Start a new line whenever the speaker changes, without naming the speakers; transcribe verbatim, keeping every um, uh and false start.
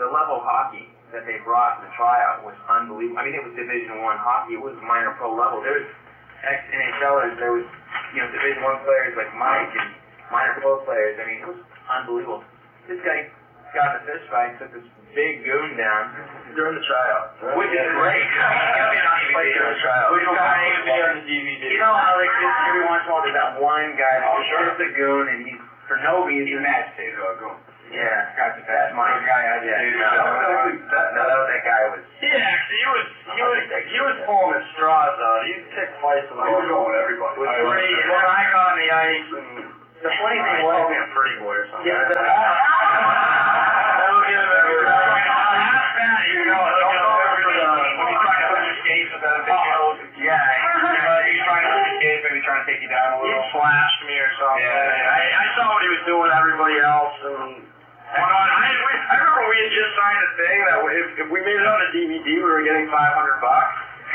the level of hockey that they brought to the tryout was unbelievable. I mean, it was Division One hockey. It was minor pro level. There was ex-N H Lers. There was, you know, Division One players like Mike and minor pro players. I mean, it was unbelievable. This guy got in a fist fight, took this big goon down
during the tryout,
which is great.
Like during the tryout.
Which guy on the D V D? You know how like this, every once in a while there's that one guy that's just a goon and he's for no reason.
He's mad too. Go.
Yeah, gotcha. That's my guy. I
yeah.
No, no, no, that guy was.
Yeah, actually, he was he was he was pulling at straws though. He kicked twice in the
He was going with everybody.
With three, and then I got on the ice and
the funny thing was,
called me a pretty boy or something.
Yeah, the,
That'll give him every half bad. You know, don't go over the when he's trying to push your skates with that big nose. Yeah, he's trying to push your skates, maybe trying to take you down a little. He flashed me or something. Yeah, I I saw what he was doing to everybody else and. Well, no, I, we, I remember we had just signed a thing that if, if we made it on a D V D, we were getting five hundred bucks.